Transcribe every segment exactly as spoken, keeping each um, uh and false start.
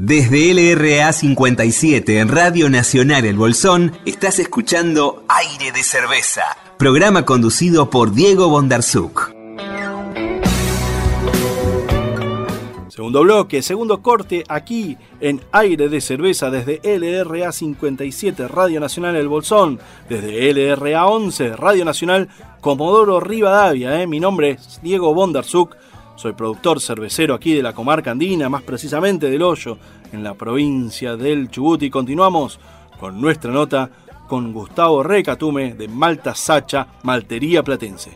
Desde L R A cincuenta y siete en Radio Nacional El Bolsón, estás escuchando Aire de Cerveza, programa conducido por Diego Bondarsuk. Segundo bloque, segundo corte, aquí en Aire de Cerveza desde L R A cincuenta y siete, Radio Nacional El Bolsón, desde L R A once, Radio Nacional Comodoro Rivadavia. ¿eh? Mi nombre es Diego Bondarsuk. Soy productor cervecero aquí de la comarca andina, más precisamente del Hoyo, en la provincia del Chubut. Y continuamos con nuestra nota con Gustavo Recatume de Malta Sacha, Maltería Platense.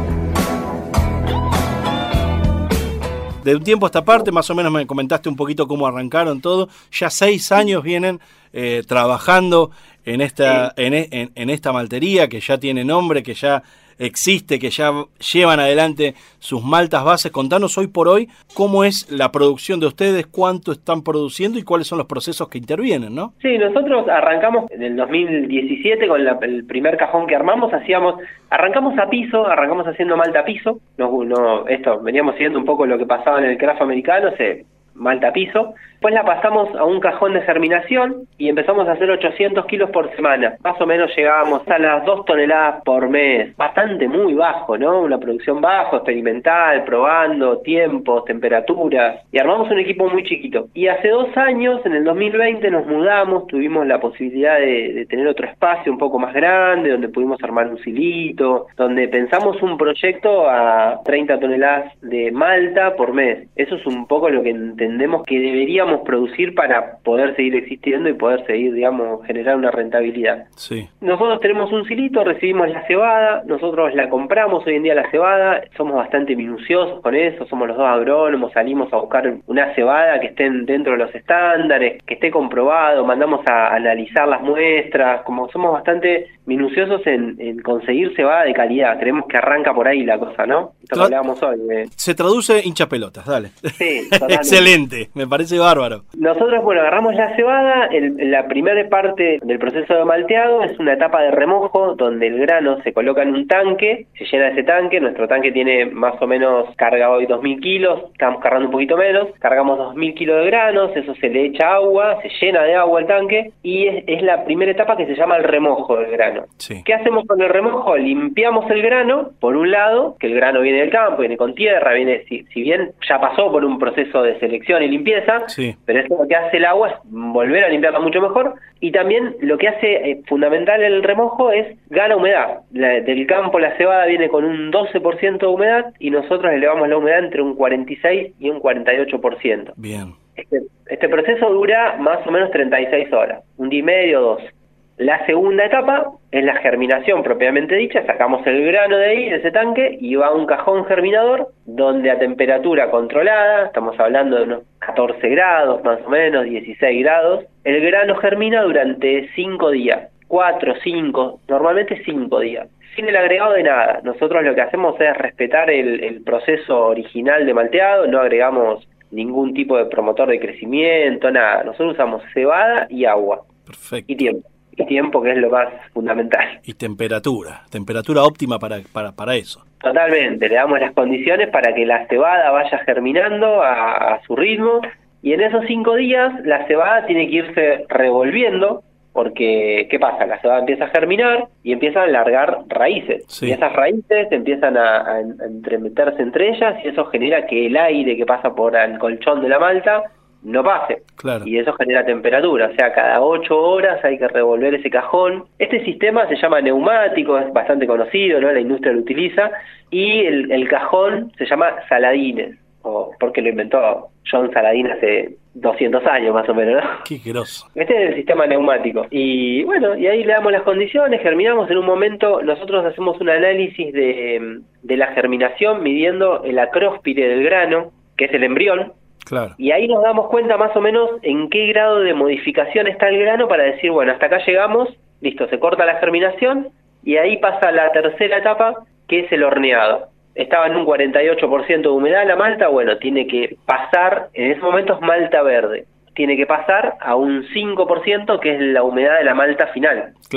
De un tiempo a esta parte, más o menos me comentaste un poquito cómo arrancaron todo. Ya seis años vienen eh, trabajando en esta, en, en, en esta maltería que ya tiene nombre, que ya existe, que ya llevan adelante sus maltas bases. Contanos hoy por hoy cómo es la producción de ustedes, cuánto están produciendo y cuáles son los procesos que intervienen, ¿no? Sí, nosotros arrancamos en el dos mil diecisiete con la, el primer cajón que armamos, hacíamos, arrancamos a piso, arrancamos haciendo malta a piso, no, no, esto, veníamos siguiendo un poco lo que pasaba en el craft americano, se malta a piso. Después la pasamos a un cajón de germinación y empezamos a hacer ochocientos kilos por semana. Más o menos llegábamos a las dos toneladas por mes. Bastante muy bajo, ¿no? Una producción bajo, experimental, probando tiempos, temperaturas. Y armamos un equipo muy chiquito. Y hace dos años, en el dos mil veinte, nos mudamos. Tuvimos la posibilidad de, de tener otro espacio un poco más grande, donde pudimos armar un silito, donde pensamos un proyecto a treinta toneladas de malta por mes. Eso es un poco lo que entendemos que deberíamos producir para poder seguir existiendo y poder seguir, digamos, generar una rentabilidad. Sí. Nosotros tenemos un silito, recibimos la cebada, nosotros la compramos hoy en día la cebada, somos bastante minuciosos con eso, somos los dos agrónomos, salimos a buscar una cebada que esté dentro de los estándares, que esté comprobado, mandamos a analizar las muestras, como somos bastante minuciosos en, en conseguir cebada de calidad, creemos que arranca por ahí la cosa, ¿no? Esto que hablábamos hoy. Eh. Se traduce hincha pelotas, dale. Sí, totalmente. Excelente, me parece bárbaro. Nosotros, bueno, agarramos la cebada, el, la primera parte del proceso de malteado es una etapa de remojo donde el grano se coloca en un tanque, se llena ese tanque, nuestro tanque tiene más o menos, carga hoy dos mil kilos, estamos cargando un poquito menos, cargamos dos mil kilos de granos, eso se le echa agua, se llena de agua el tanque y es, es la primera etapa que se llama el remojo del grano. Sí. ¿Qué hacemos con el remojo? Limpiamos el grano, por un lado, que el grano viene del campo, viene con tierra, viene, si, si bien ya pasó por un proceso de selección y limpieza, sí. Pero eso lo que hace el agua es volver a limpiarla mucho mejor y también lo que hace eh, fundamental el remojo es gana humedad. La, del campo la cebada viene con un doce por ciento de humedad y nosotros elevamos la humedad entre un cuarenta y seis y un cuarenta y ocho por ciento. Bien. Este, este proceso dura más o menos treinta y seis horas, un día y medio, dos. La segunda etapa es la germinación propiamente dicha, sacamos el grano de ahí, de ese tanque, y va a un cajón germinador donde a temperatura controlada, estamos hablando de unos catorce grados más o menos, dieciséis grados, el grano germina durante cinco días, cuatro, cinco, normalmente cinco días, sin el agregado de nada. Nosotros lo que hacemos es respetar el, el proceso original de malteado, no agregamos ningún tipo de promotor de crecimiento, nada. Nosotros usamos cebada y agua. Perfecto. Y tiempo. Y tiempo, que es lo más fundamental. Y temperatura, temperatura óptima para, para, para eso. Totalmente, le damos las condiciones para que la cebada vaya germinando a, a su ritmo, y en esos cinco días la cebada tiene que irse revolviendo, porque, ¿qué pasa? La cebada empieza a germinar y empiezan a largar raíces, sí. Y esas raíces empiezan a, a, a entremeterse entre ellas, y eso genera que el aire que pasa por el colchón de la malta no pase, claro. Y eso genera temperatura, o sea, cada ocho horas hay que revolver ese cajón. Este sistema se llama neumático, es bastante conocido, ¿no? La industria lo utiliza, y el, el cajón se llama Saladines, o porque lo inventó John Saladin hace doscientos años más o menos, ¿no? Qué groso. Este es el sistema neumático, y bueno, y ahí le damos las condiciones, germinamos en un momento, nosotros hacemos un análisis de, de la germinación midiendo el acróspire del grano, que es el embrión. Claro. Y ahí nos damos cuenta más o menos en qué grado de modificación está el grano para decir, bueno, hasta acá llegamos, listo, se corta la germinación y ahí pasa la tercera etapa, que es el horneado. Estaba en un cuarenta y ocho por ciento de humedad la malta, bueno, tiene que pasar, en ese momento es malta verde, tiene que pasar a un cinco por ciento, que es la humedad de la malta final. Claro.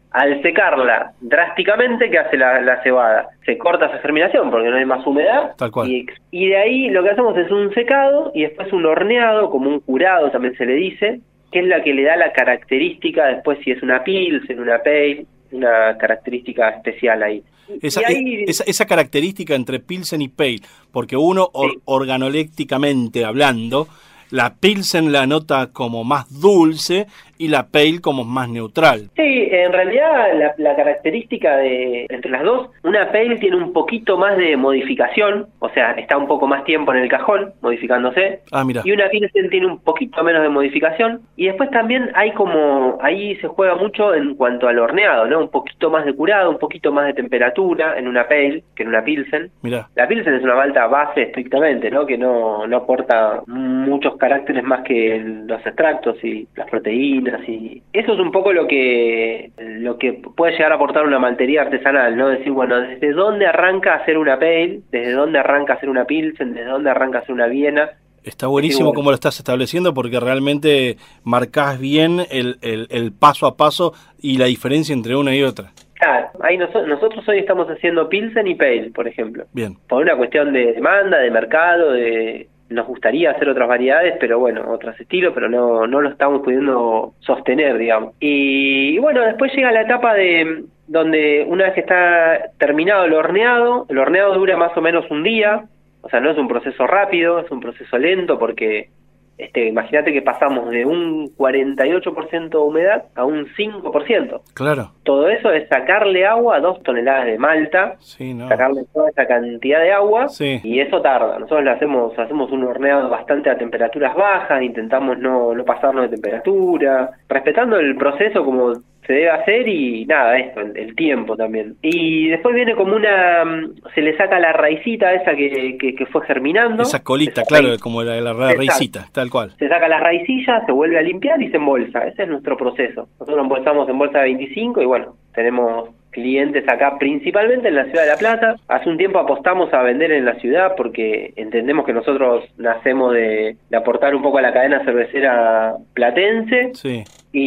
Al secarla drásticamente, ¿qué hace la, la cebada? Se corta su germinación porque no hay más humedad. Tal cual. Y, y de ahí lo que hacemos es un secado y después un horneado, como un curado también se le dice, que es la que le da la característica después si es una pilsen, una pale, una característica especial ahí. Esa, y ahí... esa, esa característica entre pilsen y pale, porque uno or, sí. organolécticamente hablando, la pilsen la nota como más dulce y la pale como más neutral. Sí, en realidad la, la característica de entre las dos, una pale tiene un poquito más de modificación, o sea, está un poco más tiempo en el cajón modificándose, ah, mira. Y una pilsen tiene un poquito menos de modificación, y después también hay como, ahí se juega mucho en cuanto al horneado, ¿no? Un poquito más de curado, un poquito más de temperatura en una pale que en una pilsen. Mira. La pilsen es una malta base estrictamente, ¿no? Que no, no aporta muchos caracteres más que los extractos y las proteínas. Y eso es un poco lo que lo que puede llegar a aportar una maltería artesanal, ¿no? Decir, bueno, ¿desde dónde arranca a hacer una pale? ¿Desde dónde arranca a hacer una pilsen? ¿Desde dónde arranca a hacer una viena? Está buenísimo bueno. Cómo lo estás estableciendo porque realmente marcás bien el, el, el paso a paso y la diferencia entre una y otra. Claro, ahí nos, nosotros hoy estamos haciendo pilsen y pale, por ejemplo. Bien. Por una cuestión de demanda, de mercado, de... Nos gustaría hacer otras variedades, pero bueno, otros estilos, pero no no lo estamos pudiendo sostener, digamos. Y, y bueno, después llega la etapa de donde una vez que está terminado el horneado, el horneado dura más o menos un día, o sea, no es un proceso rápido, es un proceso lento porque... Este, imagínate que pasamos de un cuarenta y ocho por ciento de humedad a un cinco por ciento. Claro. Todo eso es sacarle agua a dos toneladas de malta, sí, no. sacarle toda esa cantidad de agua, sí. Y eso tarda. Nosotros lo hacemos hacemos un horneado bastante a temperaturas bajas, intentamos no, no pasarnos de temperatura, respetando el proceso como se debe hacer y nada, esto, el, el tiempo también. Y después viene como una... se le saca la raicita esa que, que, que fue germinando. Esa colita, esa claro, raíz. Como la, la raicita, tal cual. Se saca la raicilla, se vuelve a limpiar y se embolsa. Ese es nuestro proceso. Nosotros embolsamos en bolsa de veinticinco y bueno, tenemos clientes acá principalmente en la ciudad de La Plata. Hace un tiempo apostamos a vender en la ciudad porque entendemos que nosotros nacemos de, de aportar un poco a la cadena cervecera platense. Sí.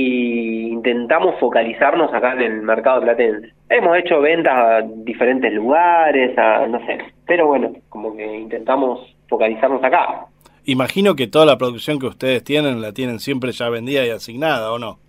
Y intentamos focalizarnos acá en el mercado platense. Hemos hecho ventas a diferentes lugares, a no sé, pero bueno, como que intentamos focalizarnos acá. Imagino que toda la producción que ustedes tienen la tienen siempre ya vendida y asignada, ¿o no?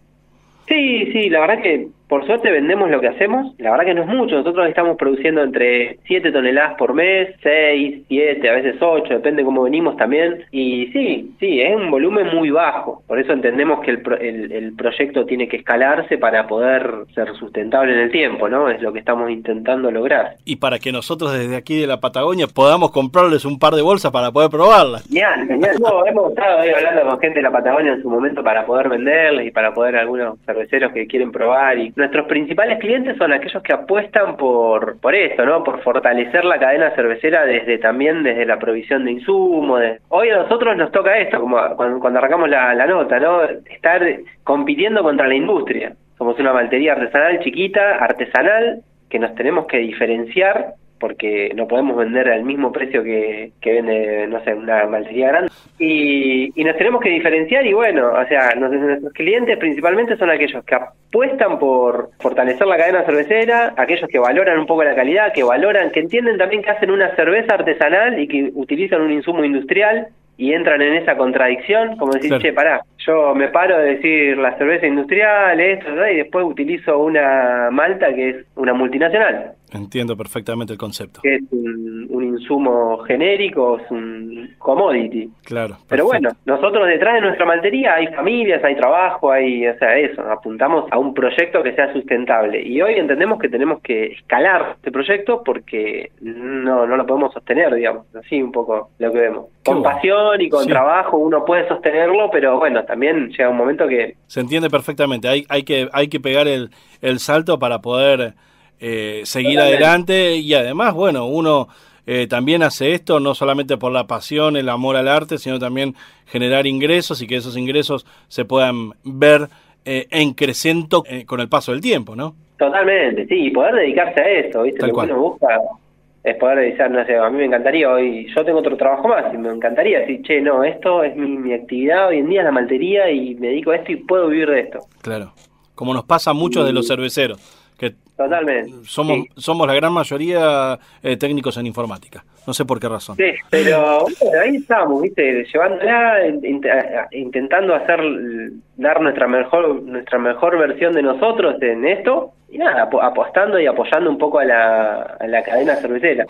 Sí, sí, la verdad que por suerte vendemos lo que hacemos, la verdad que no es mucho, nosotros estamos produciendo entre siete toneladas por mes, seis, siete, a veces ocho, depende cómo venimos también, y sí, sí, es un volumen muy bajo, por eso entendemos que el, pro, el, el proyecto tiene que escalarse para poder ser sustentable en el tiempo, ¿no? Es lo que estamos intentando lograr. Y para que nosotros desde aquí de la Patagonia podamos comprarles un par de bolsas para poder probarlas. Genial, genial. No, hemos estado ahí hablando con gente de la Patagonia en su momento para poder venderles y para poder algunos cerveceros que quieren probar y nuestros principales clientes son aquellos que apuestan por por esto, ¿no? Por fortalecer la cadena cervecera desde también desde la provisión de insumos. De... Hoy a nosotros nos toca esto, como cuando, cuando arrancamos la, la nota, ¿no? Estar compitiendo contra la industria. Somos una maltería artesanal chiquita, artesanal, que nos tenemos que diferenciar porque no podemos vender al mismo precio que, que vende, no sé, una maltería grande. Y, y nos tenemos que diferenciar y bueno, o sea, nos, nuestros clientes principalmente son aquellos que apuestan por fortalecer la cadena cervecera, aquellos que valoran un poco la calidad, que valoran, que entienden también que hacen una cerveza artesanal y que utilizan un insumo industrial y entran en esa contradicción, como decir, claro. Che, pará, yo me paro de decir la cerveza industrial, esto, ¿no? Y después utilizo una malta que es una multinacional. Entiendo perfectamente el concepto. Que es un, un insumo genérico, es un commodity. Claro. Perfecto. Pero bueno, nosotros detrás de nuestra maltería hay familias, hay trabajo, hay, o sea, eso, apuntamos a un proyecto que sea sustentable. Y hoy entendemos que tenemos que escalar este proyecto porque no, no lo podemos sostener, digamos, así un poco lo que vemos. Qué con bueno. pasión y con sí. trabajo uno puede sostenerlo, pero bueno, también llega un momento que... Se entiende perfectamente, hay, hay que hay que pegar el, el salto para poder... Eh, seguir Totalmente. adelante y además, bueno, uno eh, también hace esto no solamente por la pasión, el amor al arte, sino también generar ingresos y que esos ingresos se puedan ver eh, en crecimiento eh, con el paso del tiempo, ¿no? Totalmente, sí, y poder dedicarse a esto, ¿viste? Tal Lo cual. que uno busca es poder dedicar, no sé, a mí me encantaría hoy, yo tengo otro trabajo más y me encantaría decir, che, no, esto es mi, mi actividad hoy en día, es la maltería y me dedico a esto y puedo vivir de esto. Claro. como nos pasa a muchos de los cerveceros, que Totalmente. somos sí. somos la gran mayoría eh, técnicos en informática. No sé por qué razón. Sí, pero bueno, ahí estamos, ¿viste? Llevándola, int intentando hacer, dar nuestra mejor nuestra mejor versión de nosotros en esto, y nada, ap apostando y apoyando un poco a la, a la cadena cervecera.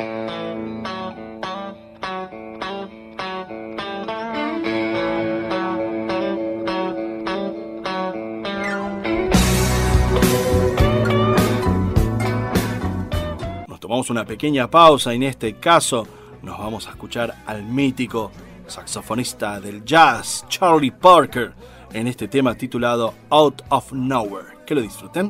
Tomamos una pequeña pausa y en este caso nos vamos a escuchar al mítico saxofonista del jazz Charlie Parker en este tema titulado Out of Nowhere. Que lo disfruten.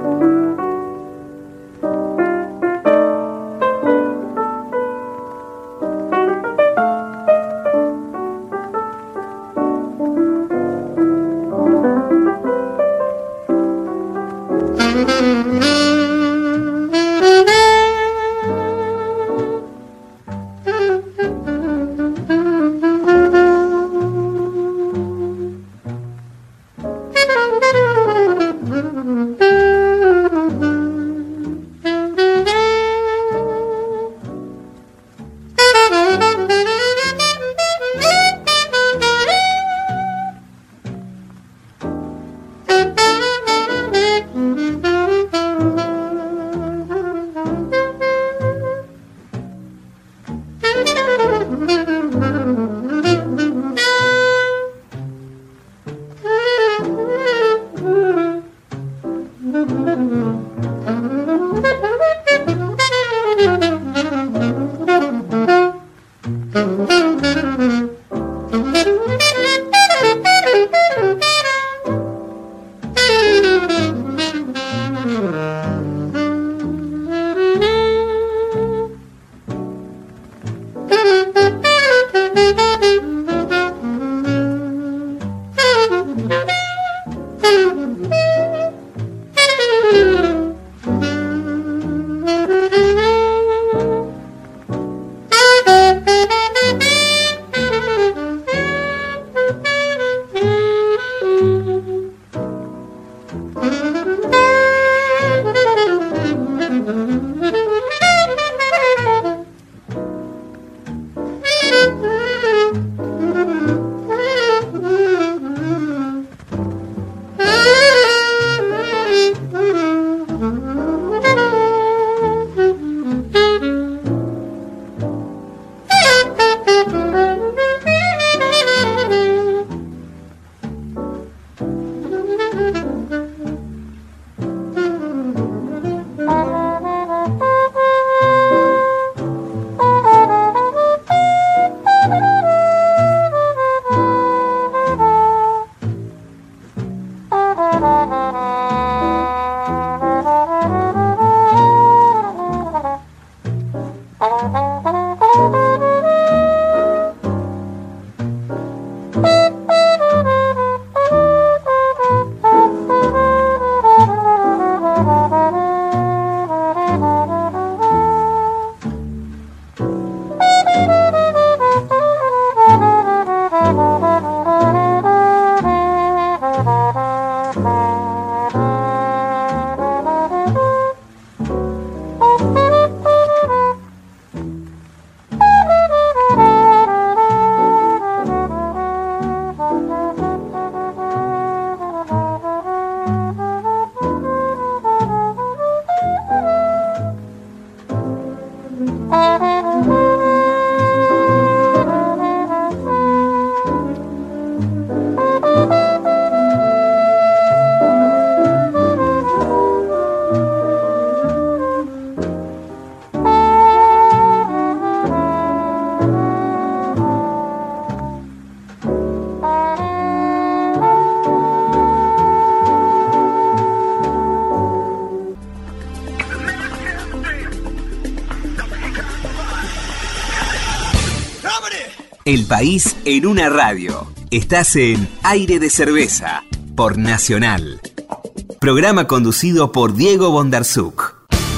El país en una radio. Estás en Aire de Cerveza, por Nacional. Programa conducido por Diego Bondarsuk.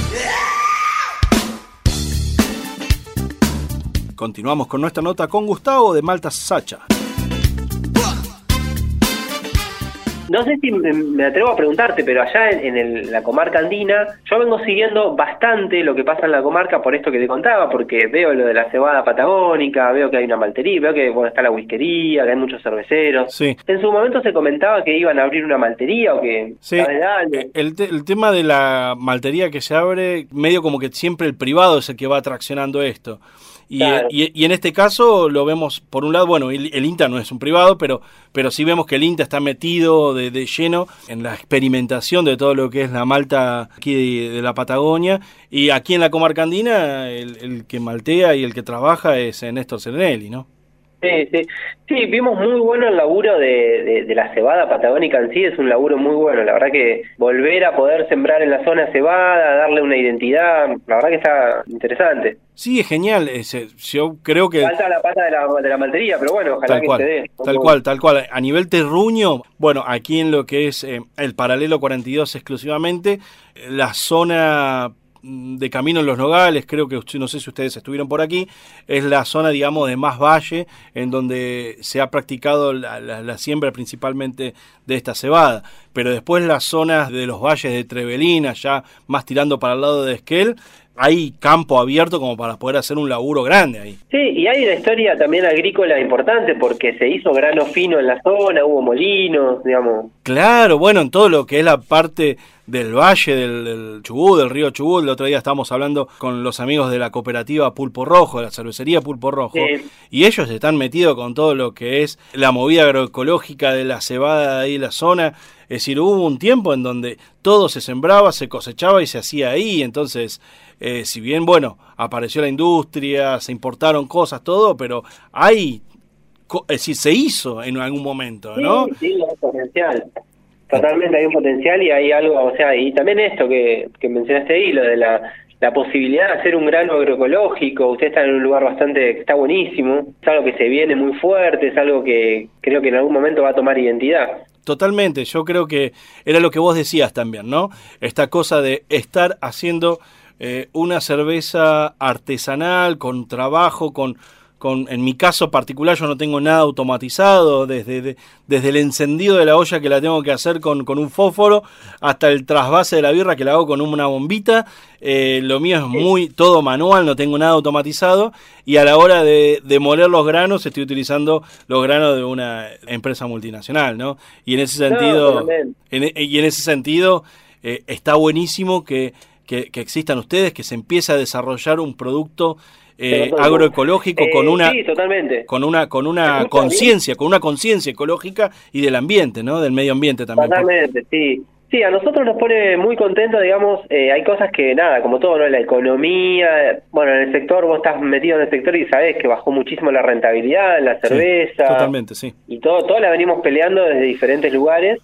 Continuamos con nuestra nota con Gustavo de Malta Sacha. No sé si me, me atrevo a preguntarte, pero allá en, en el, la comarca andina, yo vengo siguiendo bastante lo que pasa en la comarca por esto que te contaba, porque veo lo de la cebada patagónica, veo que hay una maltería, veo que bueno, está la whiskería, que hay muchos cerveceros. Sí. En su momento se comentaba que iban a abrir una maltería o que... Sí, el, te, el tema de la maltería que se abre, medio como que siempre el privado es el que va atraccionando esto. Y, claro. y, y en este caso lo vemos, por un lado, bueno, el, el INTA no es un privado, pero, pero sí vemos que el INTA está metido de, de lleno en la experimentación de todo lo que es la malta aquí de, de la Patagonia. Y aquí en la comarca andina, el, el que maltea y el que trabaja es Néstor Serenelli, ¿no? Sí, sí, sí, vimos muy bueno el laburo de, de, de la cebada patagónica en sí, es un laburo muy bueno, la verdad que volver a poder sembrar en la zona cebada, darle una identidad, la verdad que está interesante. Sí, es genial, ese, yo creo que... Falta la pata de la, de la maltería, pero bueno, ojalá tal que cual, se dé. Tal cual, tal cual, a nivel terruño, bueno, aquí en lo que es eh, el paralelo cuarenta y dos exclusivamente, la zona... de Camino en los Nogales, creo que no sé si ustedes estuvieron por aquí, es la zona, digamos, de más valle, en donde se ha practicado la, la, la siembra principalmente de esta cebada, pero después las zonas de los valles de Trevelina, ya más tirando para el lado de Esquel, hay campo abierto como para poder hacer un laburo grande ahí. Sí, y hay una historia también agrícola importante porque se hizo grano fino en la zona, hubo molinos, digamos. Claro, bueno, en todo lo que es la parte del valle del, del Chubut, del río Chubut, el otro día estábamos hablando con los amigos de la cooperativa Pulpo Rojo, de la cervecería Pulpo Rojo, sí. Y ellos están metidos con todo lo que es la movida agroecológica de la cebada de ahí en la zona. Es decir, hubo un tiempo en donde todo se sembraba, se cosechaba y se hacía ahí, entonces... Eh, si bien, bueno, apareció la industria, se importaron cosas, todo, pero hay, es decir, se hizo en algún momento, ¿no? Sí, sí, hay potencial. Totalmente hay un potencial y hay algo, o sea, y también esto que, que mencionaste ahí, lo de la, la posibilidad de hacer un grano agroecológico. Usted está en un lugar bastante, que está buenísimo, es algo que se viene muy fuerte, es algo que creo que en algún momento va a tomar identidad. Totalmente, yo creo que era lo que vos decías también, ¿no? Esta cosa de estar haciendo... Eh, una cerveza artesanal, con trabajo, con, con, en mi caso particular yo no tengo nada automatizado, desde, de, desde el encendido de la olla que la tengo que hacer con, con un fósforo, hasta el trasvase de la birra que la hago con una bombita, eh, lo mío es muy todo manual, no tengo nada automatizado, y a la hora de, de moler los granos estoy utilizando los granos de una empresa multinacional, ¿no? Y en ese sentido, no, en, y en ese sentido eh, está buenísimo que Que, que existan ustedes, que se empiece a desarrollar un producto eh, agroecológico eh, con una sí, totalmente. con una con una conciencia, con una conciencia ecológica y del ambiente, ¿no? Del medio ambiente también. Totalmente, sí. Sí, a nosotros nos pone muy contentos, digamos, eh, hay cosas que nada, como todo, ¿no? La economía, bueno, en el sector, vos estás metido en el sector y sabés que bajó muchísimo la rentabilidad en la cerveza. Sí, totalmente, sí. Y todo, todo la venimos peleando desde diferentes lugares.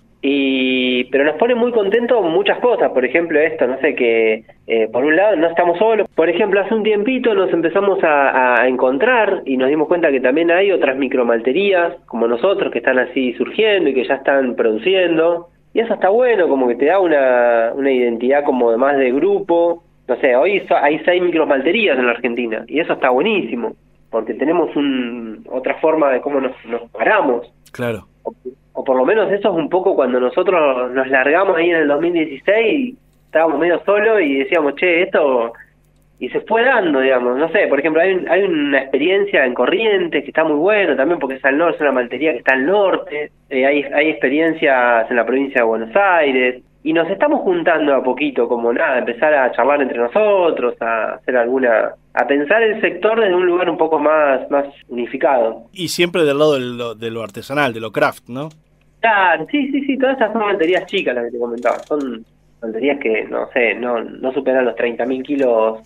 Y pero nos pone muy contentos muchas cosas, por ejemplo esto, no sé, que eh, por un lado no estamos solos, por ejemplo hace un tiempito nos empezamos a, a encontrar y nos dimos cuenta que también hay otras micromalterías como nosotros que están así surgiendo y que ya están produciendo, y eso está bueno, como que te da una, una identidad como de más de grupo, no sé, hoy hay seis micromalterías en la Argentina y eso está buenísimo, porque tenemos un, otra forma de cómo nos, nos paramos. Claro. O, o por lo menos eso es un poco cuando nosotros nos largamos ahí en el dos mil dieciséis, estábamos medio solos y decíamos, che, esto... Y se fue dando, digamos, no sé, por ejemplo, hay, un, hay una experiencia en Corrientes que está muy buena también porque es al norte, es una maltería que está al norte, eh, hay, hay experiencias en la provincia de Buenos Aires, y nos estamos juntando a poquito, como nada, empezar a charlar entre nosotros, a hacer alguna... a pensar el sector desde un lugar un poco más, más unificado. Y siempre del lado de lo, de lo artesanal, de lo craft, ¿no? Claro, sí, sí, sí, todas estas son malterías chicas las que te comentaba, son malterías que, no sé, no, no superan los treinta mil kilos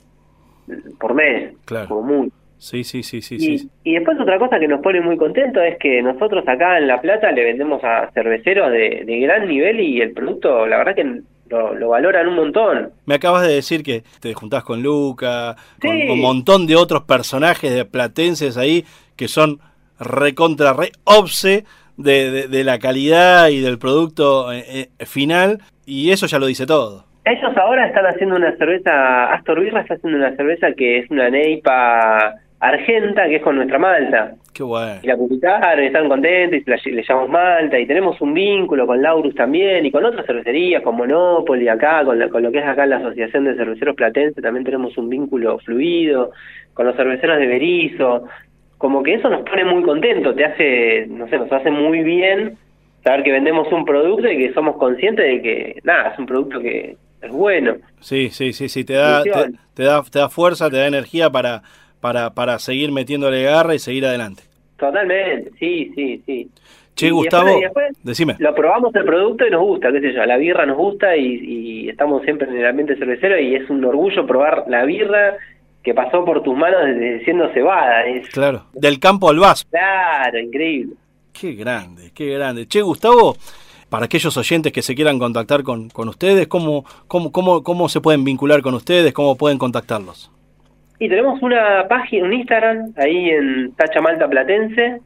por mes, claro, como muy. Sí, sí, sí, sí, y, sí. Y después otra cosa que nos pone muy contentos es que nosotros acá en La Plata le vendemos a cerveceros de, de gran nivel y el producto, la verdad que lo, lo valoran un montón. Me acabas de decir que te juntás con Luca, con sí. un montón de otros personajes de platenses ahí que son recontra re obse de, de, de la calidad y del producto eh, final, y eso ya lo dice todo. Ellos ahora están haciendo una cerveza, Astor Birra está haciendo una cerveza que es una neipa Argenta, que es con nuestra malta. Qué bueno. Y la publicaron y están contentos y la, le llamamos Malta y tenemos un vínculo con Laurus también y con otras cervecerías, con Monopoly acá, con, la, con lo que es acá la Asociación de Cerveceros Platense, también tenemos un vínculo fluido, con los cerveceros de Berizo, como que eso nos pone muy contentos, te hace, no sé, nos hace muy bien saber que vendemos un producto y que somos conscientes de que, nada, es un producto que es bueno. Sí, sí, sí, sí, te da, te, te da, te da fuerza, te da energía para... para para seguir metiéndole garra y seguir adelante. Totalmente, sí, sí, sí. Che, y Gustavo, después, después decime. Lo probamos el producto y nos gusta, qué sé yo, la birra nos gusta y, y estamos siempre en el ambiente cervecero y es un orgullo probar la birra que pasó por tus manos desde siendo cebada. Es... Claro, del campo al vaso. Claro, increíble. Qué grande, qué grande. Che, Gustavo, para aquellos oyentes que se quieran contactar con, con ustedes, ¿cómo, cómo, cómo, ¿cómo se pueden vincular con ustedes? ¿Cómo pueden contactarlos? Y tenemos una página, un Instagram, ahí en Tacha Malta Platense,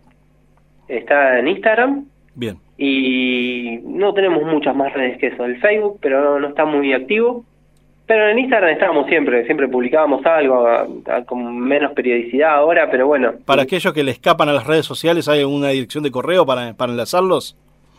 está en Instagram. Bien. Y no tenemos muchas más redes que eso, el Facebook, pero no, no está muy activo. Pero en Instagram estamos siempre, siempre publicábamos algo, a, a, con menos periodicidad ahora, pero bueno. Para aquellos que le escapan a las redes sociales, ¿hay alguna dirección de correo para, para enlazarlos?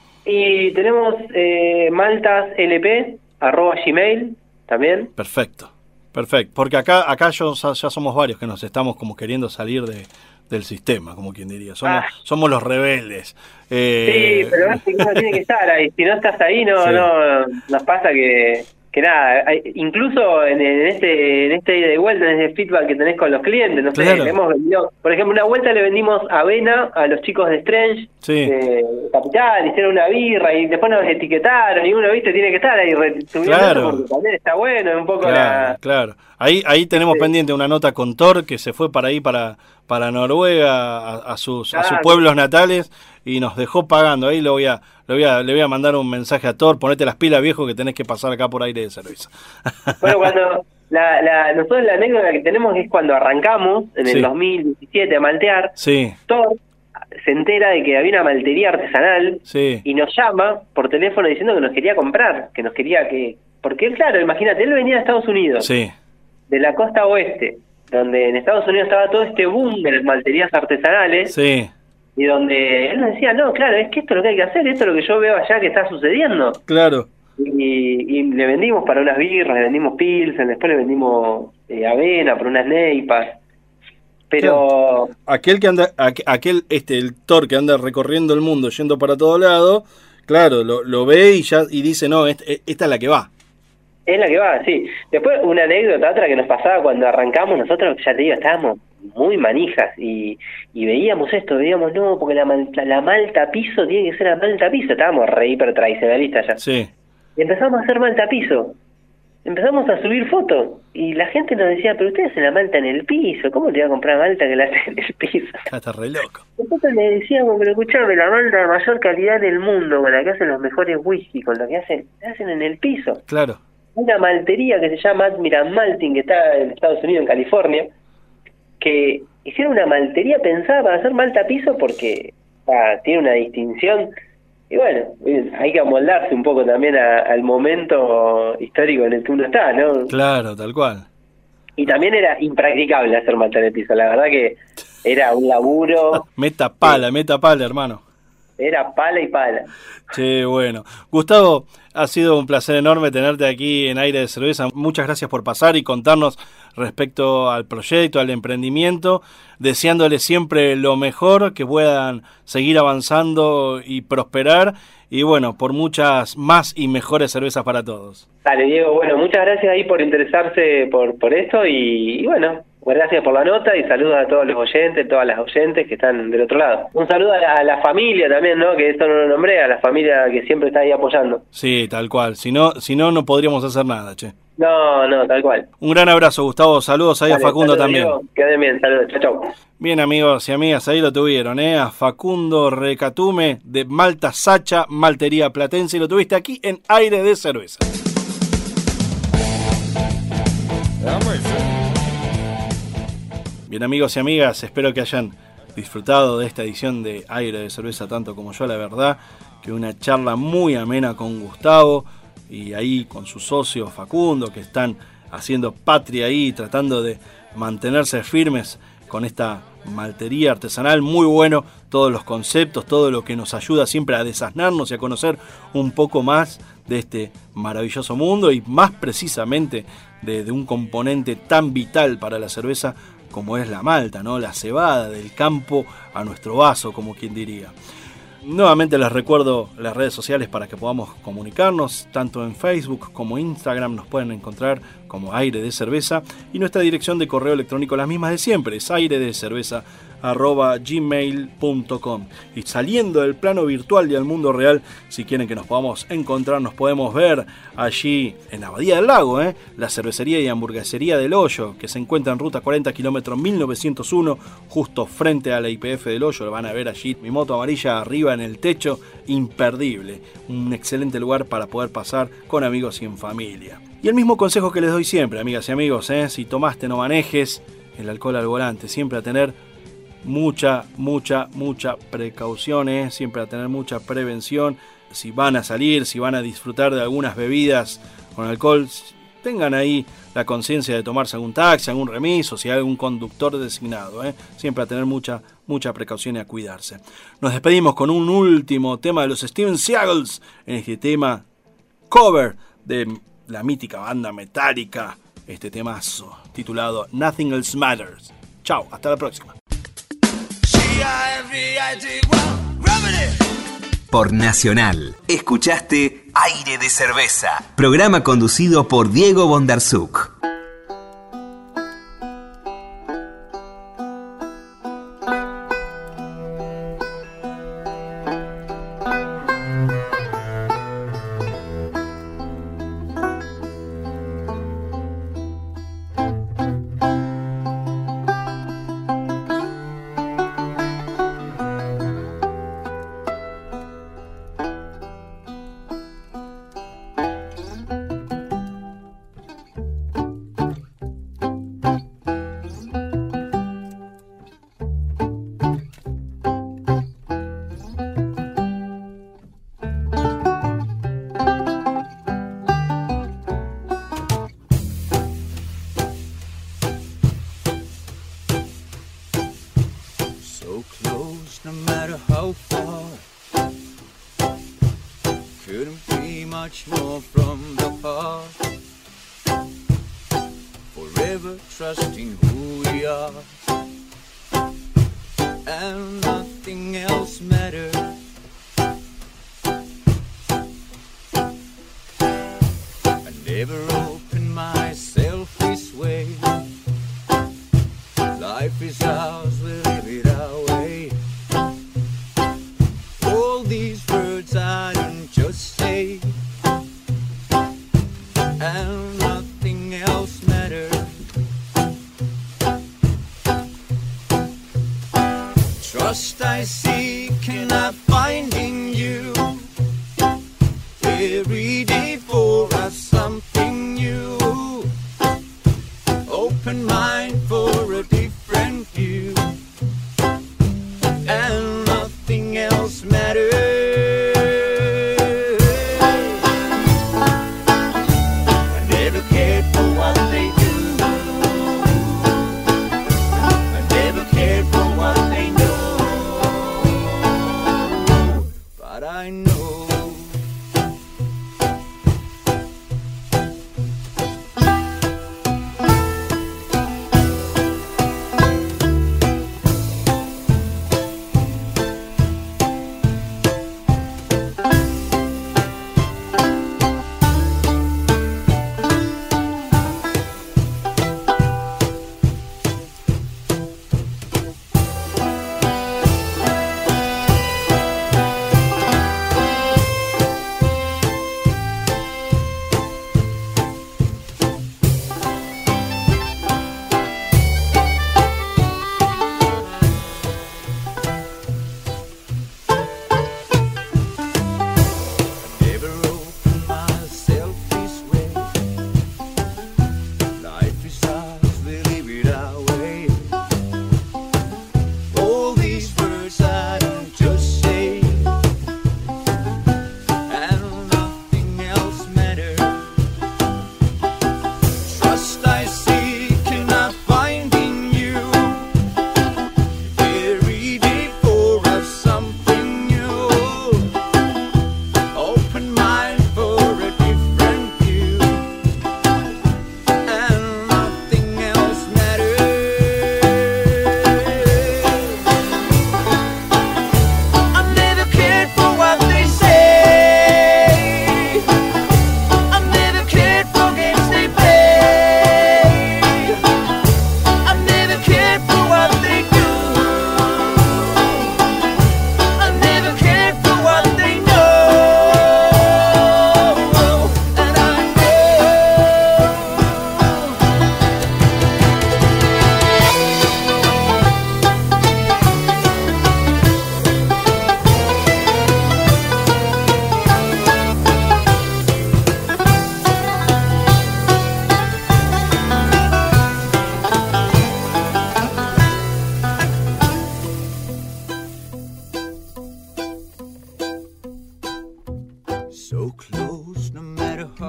Y tenemos eh, maltaslp, arroba gmail, también. Perfecto. Perfecto, porque acá acá yo, ya somos varios que nos estamos como queriendo salir de, del sistema, como quien diría. Somos, ah. somos los rebeldes. Eh... Sí, pero es que uno tiene que estar ahí. Si no estás ahí, no, sí. no nos pasa que, que nada. Hay, incluso en, en este en este ida y vuelta, en este feedback que tenés con los clientes, no claro. sé, le hemos vendido, por ejemplo, una vuelta le vendimos avena a los chicos de Strange, sí. de Capital, hicieron una birra y después nos etiquetaron y uno, viste, tiene que estar ahí claro. porque también está bueno, es un poco claro, la... Claro, ahí ahí tenemos sí. pendiente una nota con Thor que se fue para ahí, para para Noruega, a, a sus claro. a sus pueblos natales y nos dejó pagando. Ahí lo voy a le voy a le voy a mandar un mensaje a Thor, ponete las pilas, viejo, que tenés que pasar acá por Aire de Cerveza. Bueno, cuando la, la nosotros la anécdota que tenemos es cuando arrancamos en el sí. dos mil diecisiete a maltear, sí. Thor se entera de que había una maltería artesanal sí. y nos llama por teléfono diciendo que nos quería comprar, que nos quería que... Porque él, claro, imagínate, él venía de Estados Unidos, sí. de la costa oeste, donde en Estados Unidos estaba todo este boom de las malterías artesanales, sí. y donde él nos decía, no, claro, es que esto es lo que hay que hacer, esto es lo que yo veo allá que está sucediendo. Claro. Y, y le vendimos para unas birras, le vendimos pilsen, después le vendimos eh, avena para unas neipas. Pero claro. aquel que anda aquel este el Thor que anda recorriendo el mundo yendo para todo lado, claro, lo, lo ve y ya y dice, no, esta, esta es la que va. Es la que va, sí. Después una anécdota otra que nos pasaba cuando arrancamos, nosotros ya te digo, estábamos muy manijas y, y veíamos esto, veíamos, no, porque la, la, la malta piso tiene que ser la malta piso, estábamos re hiper tradicionalistas ya. Sí. Y empezamos a hacer malta piso. Empezamos a subir fotos y la gente nos decía, pero ustedes hacen la malta en el piso, ¿cómo te voy a comprar malta que la hacen en el piso? Está re loco. Nosotros le decíamos, pero escuchame, la malta de mayor calidad del mundo, con la que hacen los mejores whisky, con la que hacen, la hacen en el piso. Claro. Una maltería que se llama Admiral Malting, que está en Estados Unidos, en California, que hicieron una maltería pensada para hacer malta piso porque ah, tiene una distinción. Y bueno, hay que amoldarse un poco también a, al momento histórico en el que uno está, ¿no? Claro, tal cual. Y también era impracticable hacer malta en el piso, la verdad que era un laburo. Meta pala, sí. meta pala, hermano. Era pala y pala. Che, bueno. Gustavo, ha sido un placer enorme tenerte aquí en Aire de Cerveza. Muchas gracias por pasar y contarnos respecto al proyecto, al emprendimiento, deseándole siempre lo mejor, que puedan seguir avanzando y prosperar, y bueno, por muchas más y mejores cervezas para todos. Dale, Diego, bueno, muchas gracias ahí por interesarse por, por esto, y, y bueno, gracias por la nota y saludos a todos los oyentes, todas las oyentes que están del otro lado. Un saludo a la, a la familia también, ¿no? Que esto no lo nombré, a la familia que siempre está ahí apoyando. Sí, tal cual, si no, si no, no podríamos hacer nada, che. No, no, tal cual. Un gran abrazo, Gustavo. Saludos ahí. Dale, a Facundo saludos, también. Diego. Queden bien, saludos. Chau, chau. Bien, amigos y amigas, ahí lo tuvieron, ¿eh? A Facundo Recatume de Malta Sacha, Maltería Platense. Y lo tuviste aquí en Aire de Cerveza. Bien, amigos y amigas, espero que hayan disfrutado de esta edición de Aire de Cerveza tanto como yo. La verdad que una charla muy amena con Gustavo y ahí con su socio Facundo, que están haciendo patria ahí, tratando de mantenerse firmes con esta maltería artesanal. Muy bueno todos los conceptos, todo lo que nos ayuda siempre a desasnarnos y a conocer un poco más de este maravilloso mundo y más precisamente de, de un componente tan vital para la cerveza como es la malta, ¿no? La cebada del campo a nuestro vaso, como quien diría. Nuevamente les recuerdo las redes sociales para que podamos comunicarnos, tanto en Facebook como Instagram nos pueden encontrar como Aire de Cerveza, y nuestra dirección de correo electrónico las mismas de siempre, es aire de cerveza arroba gmail punto com. Y saliendo del plano virtual y al mundo real, si quieren que nos podamos encontrar, nos podemos ver allí en Abadía del Lago, ¿eh? La cervecería y hamburguesería del Hoyo, que se encuentra en ruta cuarenta kilómetros mil novecientos uno, justo frente a la I P F del Hoyo. Lo van a ver allí, mi moto amarilla arriba en el techo, imperdible, un excelente lugar para poder pasar con amigos y en familia. Y el mismo consejo que les doy siempre, amigas y amigos, ¿eh? Si tomaste, no manejes, el alcohol al volante, siempre a tener mucha, mucha, mucha precaución, ¿eh? Siempre a tener mucha prevención. Si van a salir, si van a disfrutar de algunas bebidas con alcohol, tengan ahí la conciencia de tomarse algún taxi, algún remiso, si hay algún conductor designado, ¿eh? Siempre a tener mucha, mucha precaución y a cuidarse. Nos despedimos con un último tema de los Steven Seagulls, en este tema cover de la mítica banda Metallica, este temazo titulado Nothing Else Matters. Chao, hasta la próxima. Por Nacional, escuchaste Aire de Cerveza, programa conducido por Diego Bondarsuk.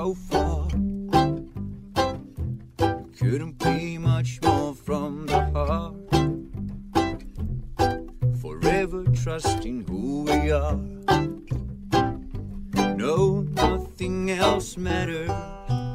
so far. Couldn't be much more from the heart. Forever trusting who we are. No, nothing else matters.